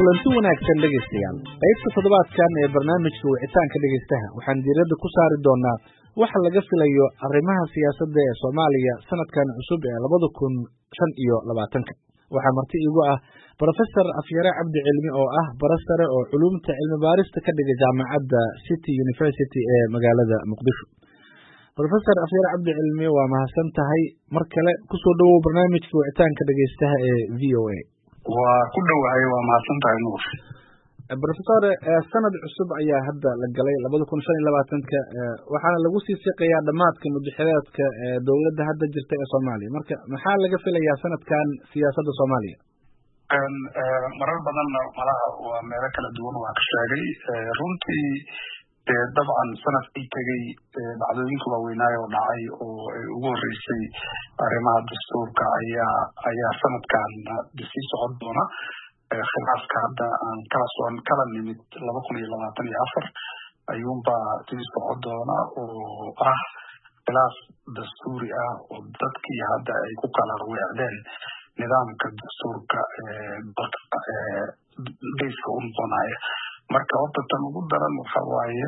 kulanti wanaagsan dhegeystayaal qaybta toddobaadkan ee barnaamijka wicitaanka dhegeystaha waxaan diiradda ku saari doonaa waxa laga filayo arrimaha siyaasadda ee Soomaaliya sanadkan cusub ee 2025 waxaa marti iigu ah Professor Afyare Cabdi Cilmi oo ah barasare oo culuumta cilmi baarista ka dhiga jaamacadda City University ee magaalada Muqdisho. Professor Afyare Cabdi Cilmi waa mahadsan tahay mar kale ku soo dhawow barnaamijka wicitaanka dhegeystaha ee VOA. waa ku dhawahay waa mahadsan tahay nuur. Professor sanad cusub ayaa hadda la galay 2025 waxaana lagu sii siqayaa dhamaadka muddaxileedka dawladda hadda jirta ee Soomaaliya. Marka maxaa laga filayaa sanadkan siyaasadda Soomaaliya? marar badan malaha waa meelo kala duwan waa ka sheegay runtii dabcan sanadkii tegay dhacdooyinka waaweynaayo oo dhacay oo ay ugu horeysay arrimaha dastuurka ayaa sanadkan sii socon doona. khilaafka hadda aan kala nimid 2024 ayuunbaa sii socon doona oo ah khilaaf dastuuri ah oo dadkii hadda ay ku kala weecdeen nidaamka dastuurka dalka deyska u noqonaya. marka horta tan ugu daran waxa waaye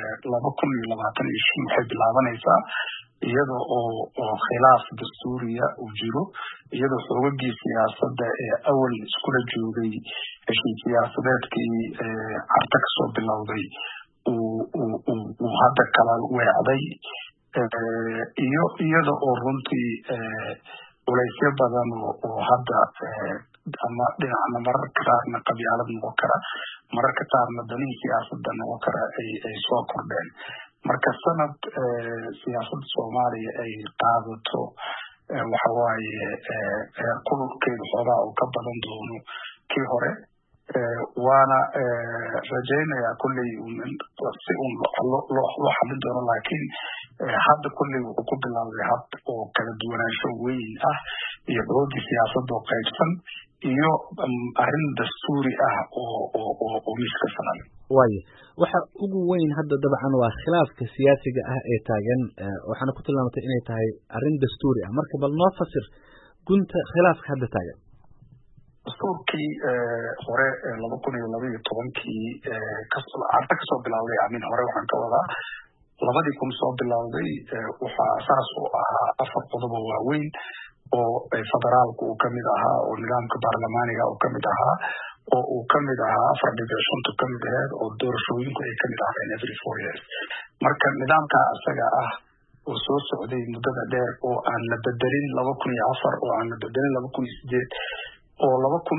2025 waxay bilaabanaysaa iyada oo khilaaf dastuuriya uu jiro, iyadoo xoogagii siyaasadda ee awal iskula joogay heshiis siyaasadeedkii carta kasoo bilowday uu hadda kala weecday, iyo iyada oo runtii culaysyo badan oo hadda ama dhinacna mararka qaarna qabyaalad noqon kara, mararka qaarna danihii siyaasadda noqon kara ay soo kordheen. marka sanad siyaasadda Soomaaliya ay qaadato waxa waaye kulkeeda xoogaa oo ka badan doono kii hore, waana rajaynayaa kulley si loo xalin doono, laakiin hadda kulley wuxuu ku bilaabay hab oo kala duwanaansho weyn ah iyo xoogii siyaasadda oo qaybsan iyo arrin dastuuri ah oo miiska sanan. waaye waxa ugu weyn hadda dabcan waa khilaafka siyaasiga ah ee taagan, waxaana ku tilmaamatay inay tahay arrin dastuuri ah. marka bal noo fasir gunta khilaafka hadda taagan. dastuurkii hore 2012 carta kasoo bilowday hore waxaan ka wadaa 2000 soo bilowday, waxaa saas u ahaa 4 qodob oo waaweyn oo federaalku uu kamid ahaa, oo nidaamka baarlamaaniga uu kamid ahaa, oo uu kamid ahaa 4.5 kamid aheed, oo doorashooyinku ay kamid ahaayeen every 4 years. marka nidaamka asaga ah oo soo socday muddada dheer oo aan la bedelin 2004 oo aan la bedelin 2008 oo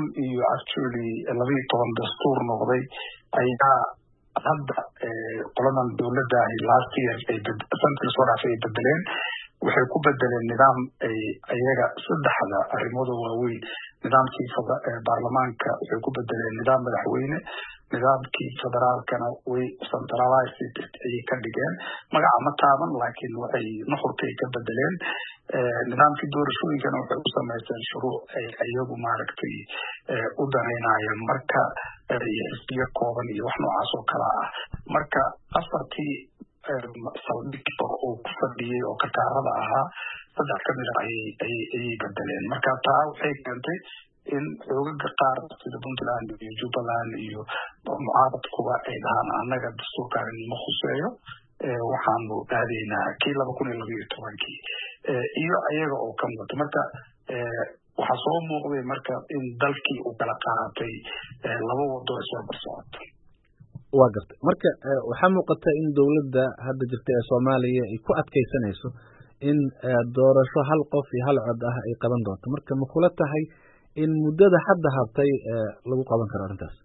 2012 dastuur noqday, ayaa hadda qoladan dowladda last year sanadkii soo dhaafay ay bedeleen. waxay ku bedeleen nidaam ayaga saddexda arrimood oo waaweyn. nidaamkii baarlamaanka waxay ku bedeleen nidaam madaxweyne, nidaamkii federaalkana way centralized ayay ka dhigeen, magaca ma taaban laakiin waxay nuxurka ay ka bedeleen. nidaamkii doorashooyinkana waxay u samaysteen shuruuc ay iyagu maaragtay u danaynayaan marka xisbiyo kooban iyo wax noocaas oo kala ah. marka afartii saldhig oo ku fadhiyey oo kakaarada ahaa 3 kamid ah ayay bedeleen. marka taa waxay keentay in xoogaga qaar sida Puntland iyo Jubbaland iyo mucaaradkuba ay dhahaan annaga dastuurkan ma khuseeyo, waxaanu aadaynaa kii 2012 iyo ayaga oo ka muuqata. marka waxaa soo muuqday marka in dalkii uu kala qaatay 2 wado isbarbar socota. waa gartay. marka waxaa muuqata in dawladda hadda jirta ee Soomaaliya ay ku adkeysanayso in doorasho hal qof iyo hal cod ah ay qaban doonto. marka ma kula tahay in muddada hadda habtay lagu qaban karo arrintaas?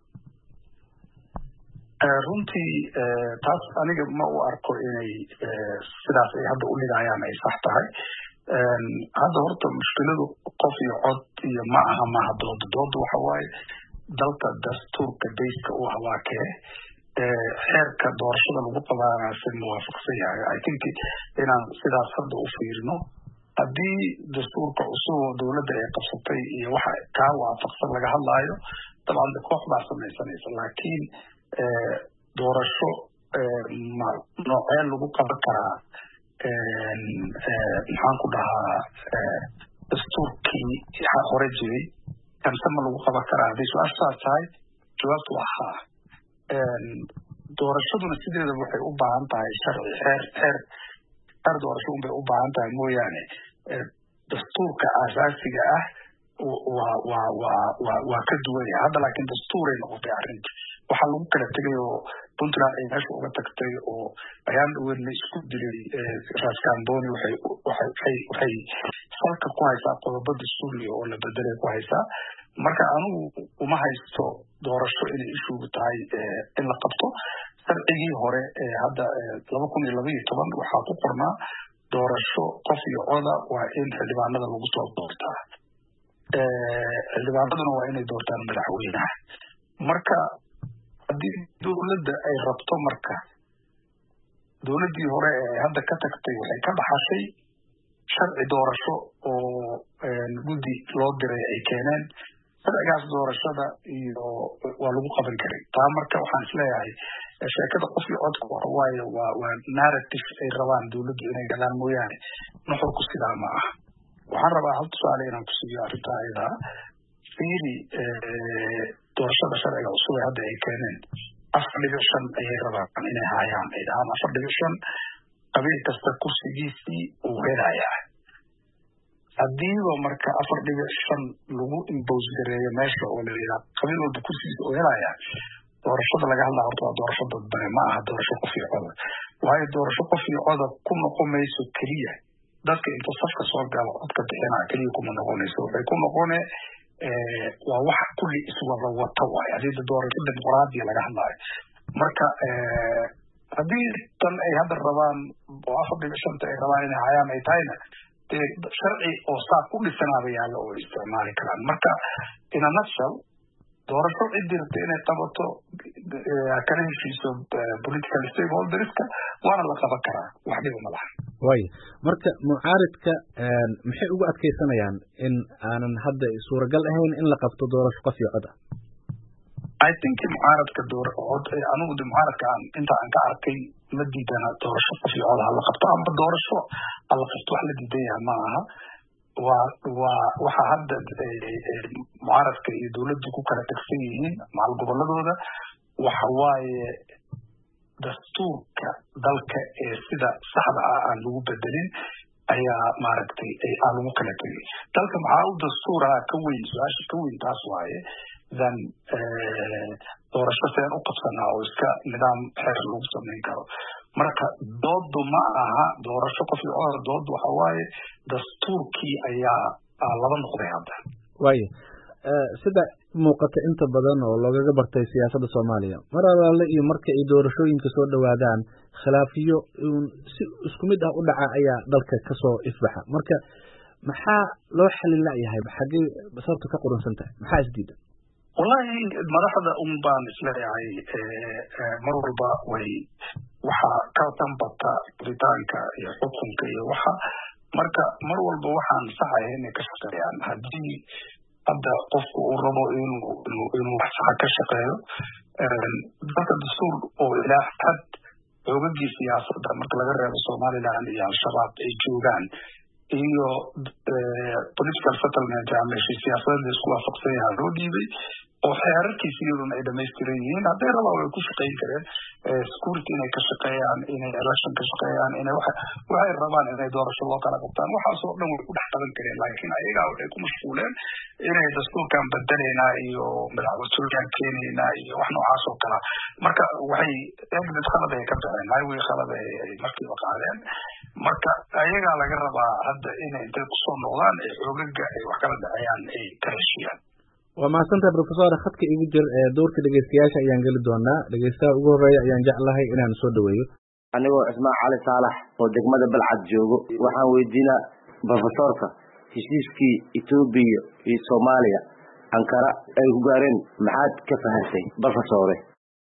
runtii taas aniga ma u arko inay sidaas ay hadda u dhigayaan ay sax tahay. hadda horta mushkiladu qof iyo cod iyo ma aha maaha dooda waxa waaye dalka dastuurka deyska u hawaakee xeerka doorashada lagu qabanaya si muwaafaqsan yahay. I think inaan sidaas hadda u fiirino, haddii dastuurka cusub oo dowladda ay qabsatay iyo waxa kaa waafaqsan laga hadlaayo, dabcan koox baa samaysanaysa, laakiin doorasho noocee lagu qaban karaa maxaan ku dhahaa dastuurkii hore jiray kanse ma lagu qaban karaa? hadday su-aashaas tahay jawaabtu waa haa. Doorashaduna sideeda waxay u baahan tahay sharci xeer doorasho unbay u baahan tahay mooyaane dastuurka aasaasiga ah waa ka duwan yahay. Hadda laakiin dastuuray noqotay arrinta. waxaa lagu kala tegay oo Puntland ay meesha uga tagtay oo ayaan weyn la isku dilay Raskamboni waxay salka ku haysaa qodobada Suuriya oo la bedelay ku haysaa. Marka anigu uma haysto doorasho inay isugu tahay in la qabto. Sharcigii hore hadda 2012 waxaa ku qornaa doorasho qof iyo cod waa in xildhibaanada lagu soo doortaa. Xildhibaanaduna waa inay doortaan madaxweynaha. Marka haddii dowladda ay rabto marka dowladdii hore hadda ka tagtay waxay ka dhaxashay sharci doorasho oo guddi loo diray ay keeneen. sharcigaas doorashada iyo waa lagu qaban karay. taa marka waxaan isleeyahay sheekada qof iyo codka waayo waa narrative ay rabaan dowladdu inay galaan mooyaane nuxurku sidaa ma aha. waxaan rabaa hal tusaale inaan ku siiyo arrinta ayada fiiri doorashada sharciga cusub ee hadda ay keeneen 4.5 ayay rabaan inay hayaan ay dhahaan 4.5 qabiil kasta kursigiisii uu helayaa. haddiiba marka 4.5 lagu impose gareeyo meesha oo la yidhaha qabiil walba kursigiisa uu helayaa doorashada laga hadlaa horta waa doorasho dadbane ma aha doorasho qof iyo coda. waayo doorasho qof iyo coda ku noqon mayso keliya dadka inta safka soo galo codka bixinaa keliya kuma noqonayso. waxay ku noqone waa wax kulli iswada wata waayo haddii doorasho dimuqraadiya laga hadlaayo. marka haddii tan ay hadda rabaan oo 4.5 ay rabaan inay hayaan ay tahayna dee sharci oo saa ku dhisanaaba yaallo oo isticmaali karaan. marka in a nutshell doorasho ciddii rabta inay qabato kala heshiiso political stakeholderska waana la qaban karaa wax dhiba ma laha. waayo marka mucaaridka maxay ugu adkaysanayaan in aanan hadda suuragal ahayn in la qabto doorasho qof iyo cod ah? I think mucaaradka anigu mucaaradka inta aan ka arkay ma diidana doorasho qof iyo cod la qabto amba doorasho la qabto wax la diidan yahay ma aha. waxa hadda mucaaradka iyo dowladdu ku kala tagsan yihiin macal goboladooda waxa waaye dastuurka dalka ee sida saxda ah aan lagu bedelin ayaa maaragtay aan lagu kala tegay. dalka maxaa u dastuuraha ka weyn su-aasha ka weyn taas waaye dan doorasho seen u qabsanaa oo iska nidaam xeer lagu samayn karo. marka doodu ma aha doorasho qof iyo cod doodu waxa waaye dastuurkii ayaa laba noqday hadda. waayo sida muuqata inta badan oo loogaga bartay siyaasadda Soomaaliya mar alaale iyo marka ay doorashooyinka soo dhawaadaan khilaafiyo si isku mid ah u dhaca ayaa dalka ka soo ifbaxa. marka maxaa loo xalin lahayaa xagee sababta ka quransan tahay maxaa isdiida? wallahi madaxda baan isleeyahay mar walba waxa ka tanbata ritaanka iyo xukunka iyo waxa marka mar walba waxaan saxahay inay ka shaqeeyaan. haddii hadda qofku uu rabo inuu wax saxa ka shaqeeyo dalka dastuur oo ilaa xad xoogagii siyaasadda marka laga reebo Somaliland iyo Al-Shabaab ay joogaan iyo political settlement ama siyaasadda isku waafaqsan yahay loo dhiibay oo xeerarkiisa iyaduna ay dhamaystiran yihiin. hadday rabaa way ku shaqayn kareen security inay ka shaqeeyaan inay election ka shaqeeyaan inay waxay rabaan inay doorasho loo kala qabtaan waxaasoo dhan way ku dhex qaban kareen. laakiin ayagaa waxay ku mashquuleen inay dastuurkan bedelaynaa iyo madaxweynaha keenaynaa iyo wax noocaas oo kala. marka waxay exit khalad ay ka baxeen highway khalad ay markiiba qaadeen. marka ayagaa laga rabaa hadda inay intay kusoo noqdaan xoogaga ay wax kala dhacayaan ay ka heshiiyaan. waa mahadsantahay professor khadka igu jir doorka dhegeystayaasha ayaan geli doonaa. dhegeystaha ugu horeeya ayaan jeclahay inaan soo dhaweeyo. anigoo Ismaaciil Cali Saalax oo degmada Balcad joogo waxaan weydiinaa professorka heshiiskii Itoobiya iyo Soomaaliya Ankara ay ku gaareen maxaad ka fahamtay professor?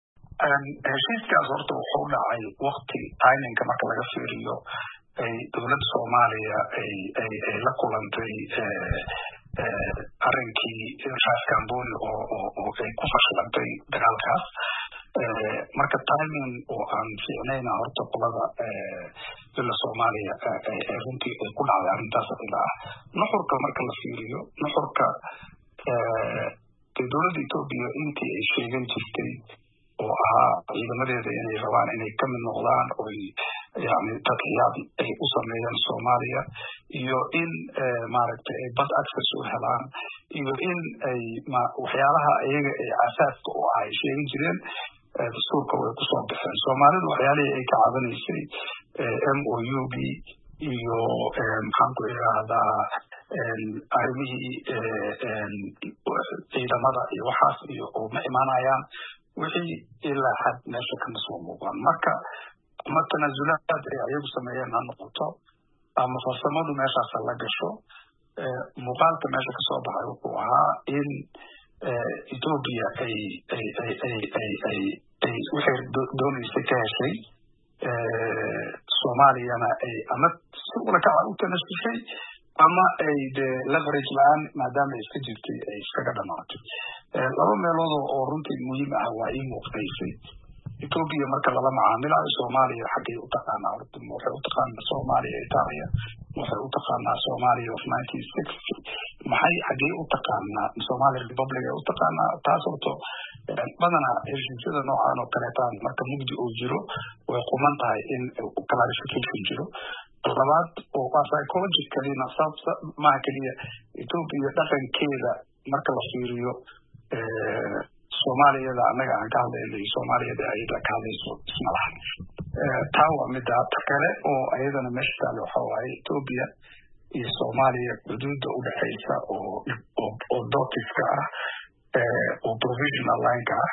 heshiiskaas horta wuxuu dhacay waqti timingka marka laga fiiriyo ay dowladda Soomaaliya ay la kulantay arrinkii Raskamboni oo ay ku fashilantay dagaalkaas. marka timing oo aan fiicnayna horta qolada dowladda Soomaaliya runtii ay ku dhacday arrintaas ilaa nuxurka marka la fiiriyo nuxurka dowladda Ethiopia intii ay sheegan jirtay oo ahaa ciidamadeeda inay rabaan inay ka mid noqdaan oo yani tadxiyaad ay u sameeyaan Soomaaliya iyo in maaragtay ay bad access u helaan iyo in ay waxyaalaha iyaga ay asaaska u ahay sheegin jireen dastuurka way kusoo baxeen Soomaalidu waxyaalihii ay ka cabanaysay MOUB iyo maxaan ku idhaahdaa arrimihii ciidamada iyo waxaas iyo oo ma imaanayaan wixii ilaa xad meesha kama soo muuqan marka ama tanaasulaad ay ayagu sameeyeen ha noqoto ama farsamadu meeshaas la gasho muuqaalka meesha kasoo baxay wuxuu ahaa in Ethiopia ay waxay doonaysay ka heshay Soomaaliyana ay ama si ula kaca u tanasushay ama ay leverage laan maadaama ay iska jirtay ay iskaga dhamaatay laba meelood oo runtii muhiim ah waa in muuqdaysay Ethiopia marka lala macaamilayo Soomaaliya xaggay u taqaanaa waxay u taqaanaa Soomaaliya Itaaliya waxay u taqaanaa Soomaaliya of 1960 maxay xaggay u taqaanaa Somali Republic u taqaanaa taas oo badanaa heshiisyada noocan oo kaleetaan marka mugdi uu jiro way quman tahay in clarification jiro labaad oo psychologically maaha keliya Ethiopia dhaqankeeda marka la fiiriyo Soomaaliyada annaga aan ka hadlaynay Soomaaliyada ayada ka hadlayso isma laha taa waa midda kale oo ayadana meesha taalo waxa waaye Ethiopia iyo Soomaaliya xuduudda u dhaxaysa oo dootiska ah oo provisional line ah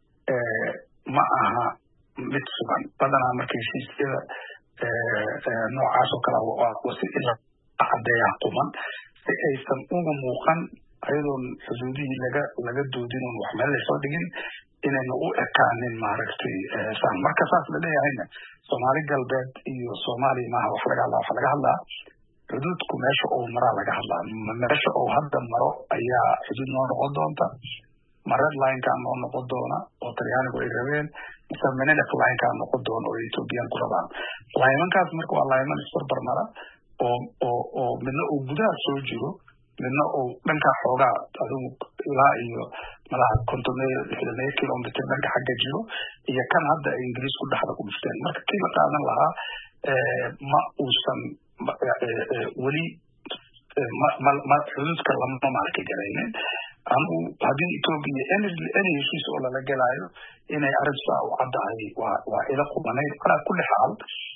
ma aha mid sugan badanaa marka heshiisyada noocaas oo kale waa si ila caddeeyaa quman si aysan uga muuqan ayadoon xuduudihii laga doodin oon wax meel laysoo dhigin inayna u ekaanin maaragtay saan marka saas la leeyahayna Soomaali galbeed iyo Soomaaliya maaha wax laga hadlaa xuduudku meesha uu maraa laga hadlaa meesha uu hadda maro ayaa xuduud noo noqon doonta ma red line-kaa noo noqon doona oo Talyaanigu ay rabeen mise Menelik line-kaa noqon doona oo Ethiopian ku rabaan laymankaas marka waa layman isbarbar mara oo midna uu gudaha soo jiro midna uu dhankaa xoogaa adigu ilaa iyo malaha 50 kilomitr dhanka xagga jiro iyo kan hadda ay Ingiriisku dhexda ku dhufteen marka kii la qaadan lahaa ma uusan weli xuduudka lama maarka garaynin anu haddii Ethiopia any heshiis oo lala gelayo inay arrintaa u caddahay waa ila qubanayd calaa kulli xaal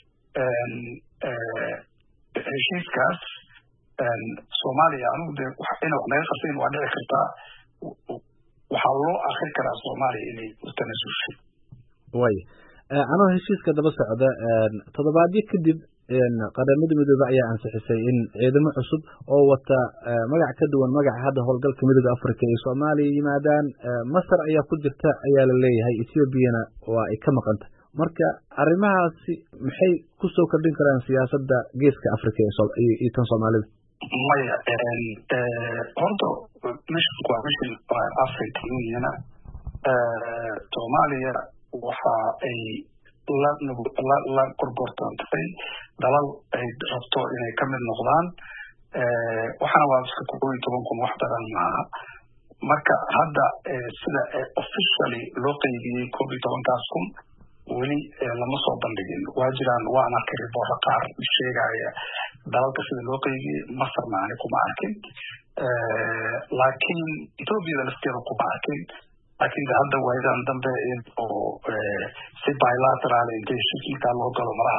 heshiiskaas Soomaaliya anu inay wax naga qabsayn waa dhici kartaa waxaa loo akrin karaa Soomaaliya inay u tanasushay way anoo heshiiska daba socda toddobaadyo kadib qaramada midoobay ayaa ansixisay in ciidamo cusub oo wata magac ka duwan magaca hadda howlgalka midowga Afrika ee Soomaaliya yimaadaan Masar ayaa ku jirta ayaa la leeyahay Ethiopia-na waa ay ka maqanta marka arrimahaasi maxay ku soo kordhin karaan siyaasadda geeska Afrika ee tan Soomaalida maya horta mission Africa Union Soomaaliya waxa ay la korgortantay dalal ay rabto inay ka mid noqdaan waxana waa iska 11 wax badan maaha marka hadda sida officially loo qaybiyey 11 weli lama soo bandhigin waa jiraan waan arkay report qaar sheegaya dalalka sida loo qaybiyey Masar maani kuma arkin laakiin Ethiopia lafteeda kuma arkin laakiin hadda waaydan dambe oo si bilateral inta loo galo malaha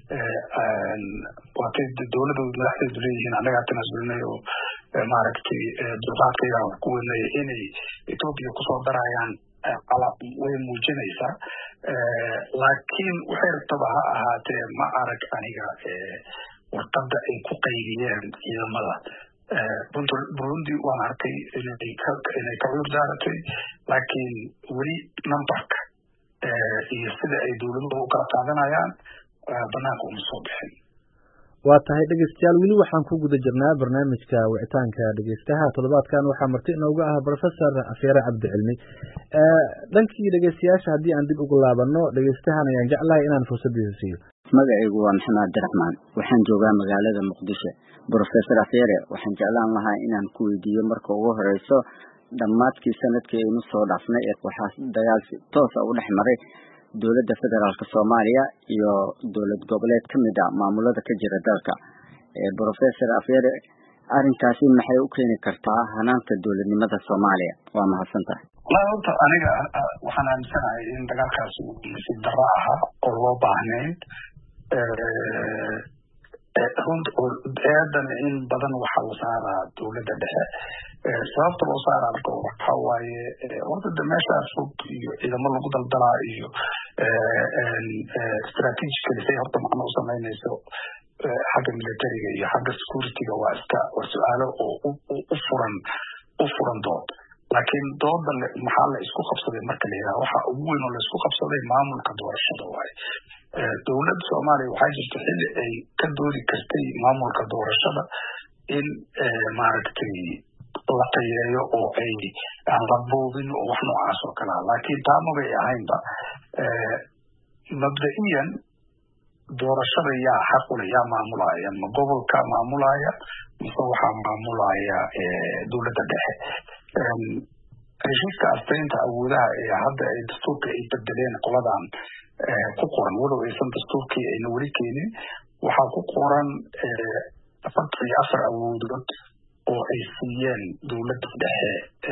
waa kay dowladda madaxdeedu leeyihiin anaga tanaasulnay oo maaragtay dulqaadkayga ku weynay inay Ethiopia kusoo darayaan qalab way muujinaysaa laakiin waxay rabtaba ha ahaatee ma arag aniga warqadda ay ku qaybiyeen ciidamada Burundi waan arkay inay ka cudur daaratay laakiin weli numberka iyo sida ay dowladuhu u kala qaadanayaan banaanka uma soo bixin waa tahay dhegeystayaal weli waxaan ku guda jirnaa barnaamijka wicitaanka dhegeystaha toddobaadkan waxaa marti inooga ah Professor Afyare Cabdi Cilmi dhankii dhegeystayaasha haddii aan dib ugu laabano dhegeystahan ayaan jeclahay inaan fursadiisa siiyo magacaygu waa Maxamed Abdiraxmaan waxaan joogaa magaalada Muqdisho Professor Afyare waxaan jeclaan lahaa inaan ku weydiiyo marka ugu horeyso dhammaadkii sanadkii aynu soo dhaafnay waxaa dagaal si toos ah u dhex maray dowladda federaalka Soomaaliya iyo dowlad goboleed ka mid ah maamulada ka jira dalka. Professor Afyare, arrintaasi maxay u keeni kartaa hanaanka dowladnimada Soomaaliya? Waa mahadsantahay. Horta aniga waxaan aaminsanahay in dagaalkaasi uu si darro ah oo loo baahnayn eedan in badan waxaa la saaraa dowladda dhexe. Sababta loo saaraa waxaa waaye horta meeshaas hub iyo ciidamo lagu daldalaa iyo strategically say horta macno u samaynayso xagga militariga iyo xagga securityga waa su-aalo oo u furan dood. laakiin dooda maxaa la isku qabsaday marka la yidhaha waxa ugu weyn oo la isku qabsaday maamulka doorashada waaye. Dowladda Soomaaliya waxaa jirta xilli ay ka doodi kartay maamulka doorashada in maaragtay la tayeeyo oo aan la boobin oo wax noocaas oo kale ah. Laakiin taa mabay ahaynba. Mabda'iyan doorashada yaa xaq u leh, yaa maamulaya, ma gobolka maamulaya mise waxaa maamulaya dowladda dhexe. Heshiiska astaynta awoodaha ee hadda ay dastuurka ay bedeleen qoladan ku qoran walow aysan dastuurkii ayna weli keenin, waxaa ku qoran 44 awoodood oo ay siiyeen dowladda dhexe.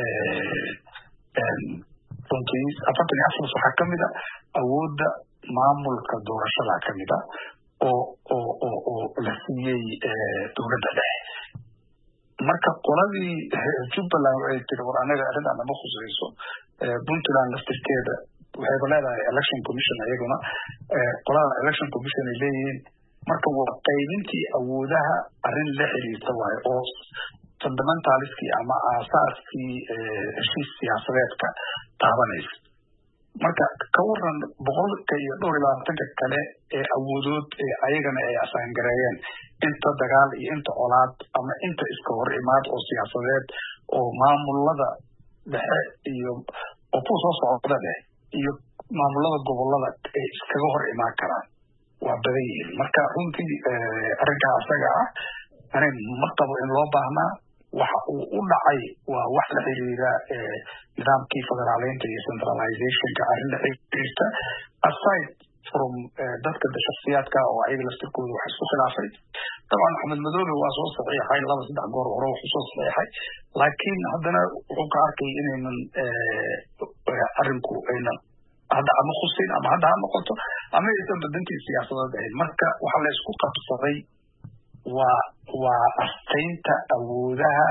runtii 44 waxaa kamid a awoodda maamulka doorashada kamid a oo la siiyey dowladda dhexe. marka qoladii Jubbaland ay tiri war anaga arrintan ma khusayso, Puntland laftirkeeda waxay leedahay election commission ayaguna qolada election commission ay leeyihiin. marka waa qaybintii awoodaha arrin la xiriirta waaye oo fundamentaliskii ama aasaaskii heshiis siyaasadeedka taabanaysa. marka ka waran 122 kale ee awoodood ee ayagana ay asaangareeyeen inta dagaal iyo inta colaad ama inta iska hor imaad oo siyaasadeed oo maamulada dhexe iyo oo ku soo socda dhexe iyo maamulada gobolada ay iskaga hor imaan karaan waa badan yihiin. marka runtii arrinkaa asaga ah aniga ma qabo in loo baahnaa. waxa uu u dhacay waa wax la xiriira nidaamkii federaaleynta iyo centralizationka arrin la xiriirta aside from dadka shakhsiyaadka oo ayaga laftirkooda wax isku khilaafay. dabcan Axmed Madoobe waa soo saxiixay 2-3 goor hore wuxuu soo saxiixay, laakiin haddana wuxuu ka arkay inaynan arrinku aynan hadda ama khuseyn ama hadda ha noqoto ama aysan badantii siyaasadeed ahayn. marka waxa la isku qabsaday waa astaynta awoodaha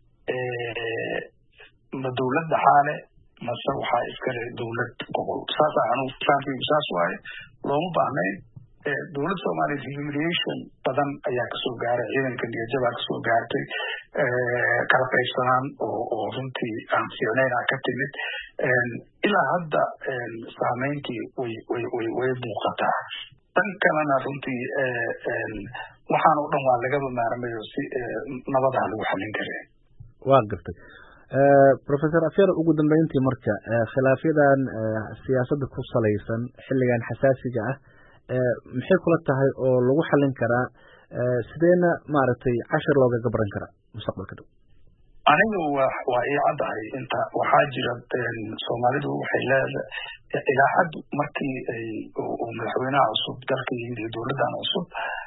ma dowladda xaale mase waxaa iskale dowlad gobol. saasa anugu fahamkaygu saas waaye. looma baahnayn. dowladda Soomaaliya humiliation badan ayaa kasoo gaaray, ciidanka niyadjabaa kasoo gaartay, kala qaybsanaan oo runtii aan fiicnayn ka timid. ilaa hadda saameyntii way muuqataa. tan kalena runtii waxaan oo dhan waa lagaba maarmayo si nabadaha lagu xallin kareen. waa gartay. Professor Afyare, ugu dambeyntii marka khilaafyadan siyaasadda ku salaysan xilligan xasaasiga ah maxay kula tahay oo lagu xallin karaa, sideena maaragtay cashar looga gabran karaa mustaqbalka dhow? aniga waa ii caddahay inta waxaa jira Soomaalidu waxay leedahay ilaa xad markii madaxweynaha cusub dalka yimid iyo dowladdan cusub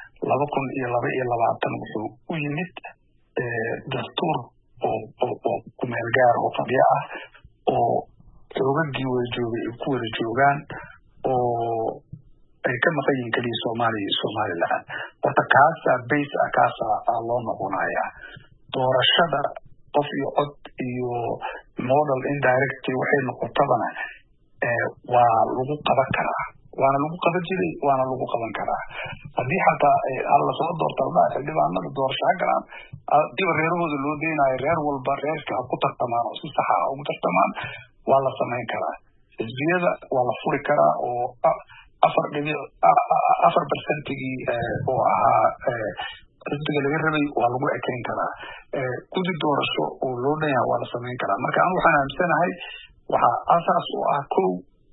2022 wuxuu u yimid dastuur oo ku meel gaar oo qabyo ah oo xoogagii wada joogay ay ku wada joogaan oo ay ka maqan yihiin keliya Soomaaliya iyo Somaliland. horta kaasaa base ah, kaasaa loo noqonayaa. doorashada qof iyo cod iyo model indirect waxay noqotabana waa lagu qaban karaa, waana lagu qaban jiray, waana lagu qaban karaa. haddii xataa alla soo doortaa xildhibaanada doorasho galaan diba reerahooda loo deynayo reer walba reerka ha ku tartamaan oo si sax ah ugu tartamaan waa la samayn karaa. xisbiyada waa la furi karaa oo 4% oo ahaa xisbiga laga rabay waa lagu ekeyn karaa. gudi doorasho oo loo dhan yahay waa la samayn karaa. marka anigu waxaan aaminsanahay waxaa asaas u ah kow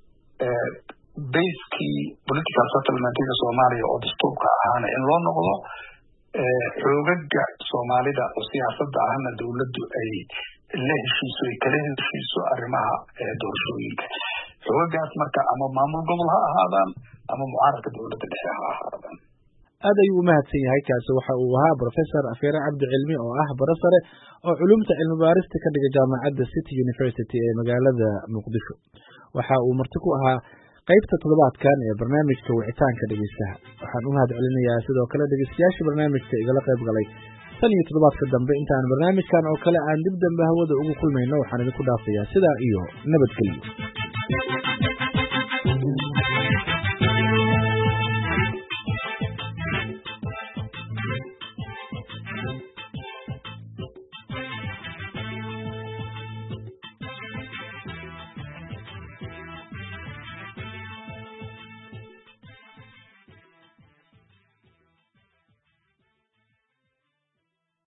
basekii political settlementiga Soomaaliya oo dastuurka ahaana in loo noqdo. xoogaga Soomaalida oo siyaasadda ahna dowladdu ay la heshiiso ay kala heshiiso arrimaha doorashooyinka. xogagaas marka ama maamul gobol ha ahaadaan ama mucaaradka dowladda dhexe ha ahaadaan. aad ayuu u mahadsan yahay. kaasi waxa uu ahaa Professor Afyare Cabdi Cilmi oo ah bara sare oo culumta cilmi baarista ka dhiga jaamacadda City University ee magaalada Muqdisho. waxa uu marti ku ahaa qaybta toddobaadkan ee barnaamijka wicitaanka dhegeystaha. waxaan u mahadcelinayaa sidoo kale dhegeystayaasha barnaamijka igala qayb galay. tan iyo toddobaadka dambe intaan barnaamijkan oo kale aan dib dambe hawada ugu kulmayno waxaan idinku dhaafayaa sidaa iyo nabadgelyo.